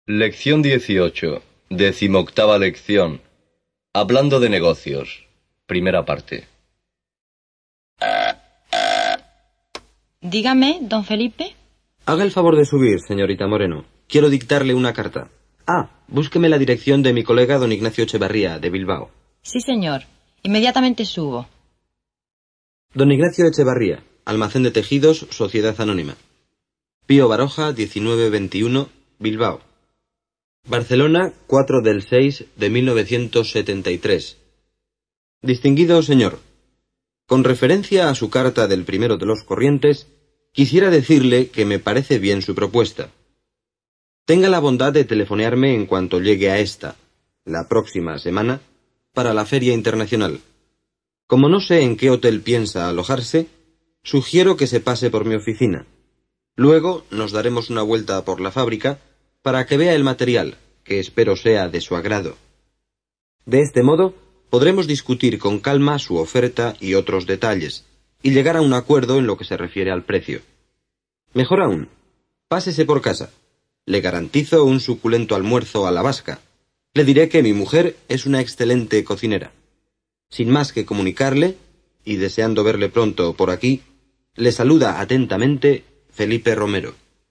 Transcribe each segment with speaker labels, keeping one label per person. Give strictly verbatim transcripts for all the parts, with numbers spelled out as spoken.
Speaker 1: Lección dieciocho. Decimoctava lección. Hablando de negocios. Primera parte.
Speaker 2: Dígame, don Felipe.
Speaker 3: Haga el favor de subir, señorita Moreno. Quiero dictarle una carta. Ah, búsqueme la dirección de mi colega don Ignacio Echevarría, de Bilbao.
Speaker 2: Sí, señor. Inmediatamente subo.
Speaker 3: Don Ignacio Echevarría, Almacén de Tejidos, Sociedad Anónima. Pío Baroja, diecinueve veintiuno, Bilbao. Barcelona, cuatro del seis de mil novecientos setenta y tres. Distinguido señor, con referencia a su carta del primero de los corrientes, quisiera decirle que me parece bien su propuesta. Tenga la bondad de telefonearme en cuanto llegue a esta, la próxima semana, para la Feria Internacional. Como no sé en qué hotel piensa alojarse, sugiero que se pase por mi oficina. Luego nos daremos una vuelta por la fábrica para que vea el material, que espero sea de su agrado. De este modo, podremos discutir con calma su oferta y otros detalles, y llegar a un acuerdo en lo que se refiere al precio. Mejor aún, pásese por casa. Le garantizo un suculento almuerzo a la vasca. Le diré que mi mujer es una excelente cocinera. Sin más que comunicarle, y deseando verle pronto por aquí, le saluda atentamente Felipe Romero.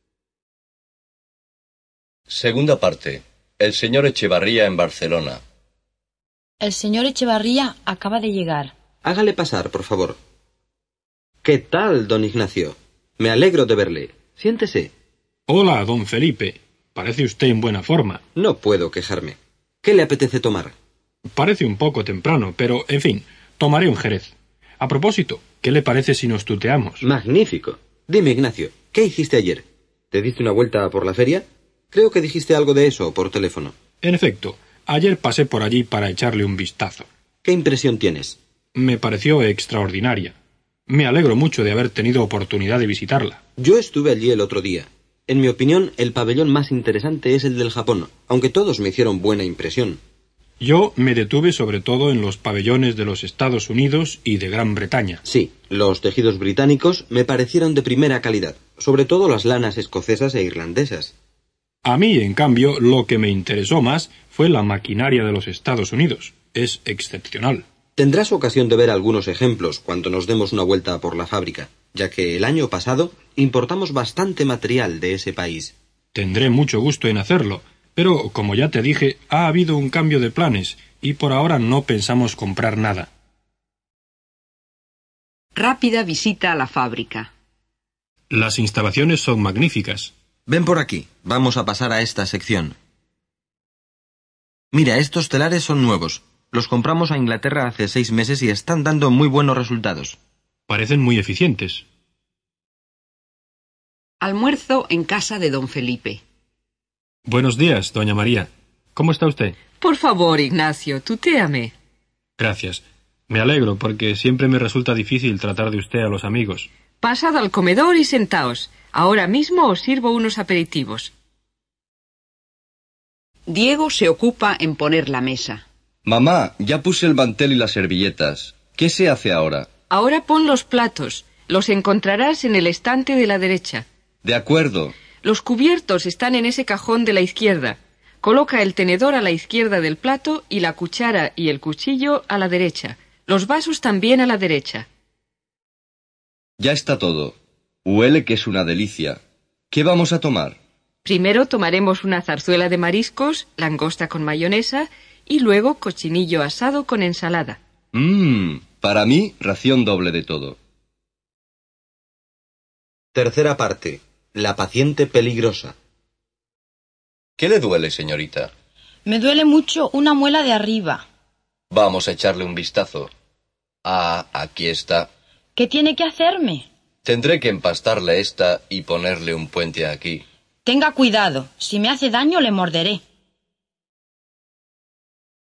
Speaker 1: Segunda parte. El señor Echevarría en Barcelona.
Speaker 2: El señor Echevarría acaba de llegar.
Speaker 3: Hágale pasar, por favor. ¿Qué tal, don Ignacio? Me alegro de verle. Siéntese.
Speaker 4: Hola, don Felipe. Parece usted en buena forma.
Speaker 3: No puedo quejarme. ¿Qué le apetece tomar?
Speaker 4: Parece un poco temprano, pero, en fin, tomaré un jerez. A propósito, ¿qué le parece si nos tuteamos?
Speaker 3: Magnífico. Dime, Ignacio, ¿qué hiciste ayer? ¿Te diste una vuelta por la feria? Creo que dijiste algo de eso por teléfono.
Speaker 4: En efecto, ayer pasé por allí para echarle un vistazo.
Speaker 3: ¿Qué impresión tienes?
Speaker 4: Me pareció extraordinaria. Me alegro mucho de haber tenido oportunidad de visitarla.
Speaker 3: Yo estuve allí el otro día. En mi opinión, el pabellón más interesante es el del Japón, aunque todos me hicieron buena impresión.
Speaker 4: Yo me detuve sobre todo en los pabellones de los Estados Unidos y de Gran Bretaña.
Speaker 3: Sí, los tejidos británicos me parecieron de primera calidad, sobre todo las lanas escocesas e irlandesas.
Speaker 4: A mí, en cambio, lo que me interesó más fue la maquinaria de los Estados Unidos. Es excepcional.
Speaker 3: Tendrás ocasión de ver algunos ejemplos cuando nos demos una vuelta por la fábrica, ya que el año pasado importamos bastante material de ese país.
Speaker 4: Tendré mucho gusto en hacerlo, pero, como ya te dije, ha habido un cambio de planes y por ahora no pensamos comprar nada.
Speaker 5: Rápida visita a la fábrica.
Speaker 4: Las instalaciones son magníficas.
Speaker 3: Ven por aquí, vamos a pasar a esta sección. Mira, estos telares son nuevos. Los compramos a Inglaterra hace seis meses y están dando muy buenos resultados.
Speaker 4: Parecen muy eficientes.
Speaker 5: Almuerzo en casa de don Felipe.
Speaker 4: Buenos días, doña María. ¿Cómo está usted?
Speaker 5: Por favor, Ignacio, tutéame.
Speaker 4: Gracias. Me alegro porque siempre me resulta difícil tratar de usted a los amigos.
Speaker 5: Pasad al comedor y sentaos. Ahora mismo os sirvo unos aperitivos. Diego se ocupa en poner la mesa.
Speaker 1: Mamá, ya puse el mantel y las servilletas. ¿Qué se hace ahora?
Speaker 5: Ahora pon los platos. Los encontrarás en el estante de la derecha.
Speaker 1: De acuerdo.
Speaker 5: Los cubiertos están en ese cajón de la izquierda. Coloca el tenedor a la izquierda del plato y la cuchara y el cuchillo a la derecha. Los vasos también a la derecha.
Speaker 1: Ya está todo. Huele que es una delicia. ¿Qué vamos a tomar?
Speaker 5: Primero tomaremos una zarzuela de mariscos, langosta con mayonesa y luego cochinillo asado con ensalada.
Speaker 1: Mmm, para mí, ración doble de todo.
Speaker 3: Tercera parte. La paciente peligrosa.
Speaker 1: ¿Qué le duele, señorita?
Speaker 2: Me duele mucho una muela de arriba.
Speaker 1: Vamos a echarle un vistazo. Ah, aquí está.
Speaker 2: ¿Qué tiene que hacerme?
Speaker 1: Tendré que empastarle esta y ponerle un puente aquí.
Speaker 2: Tenga cuidado. Si me hace daño, le morderé.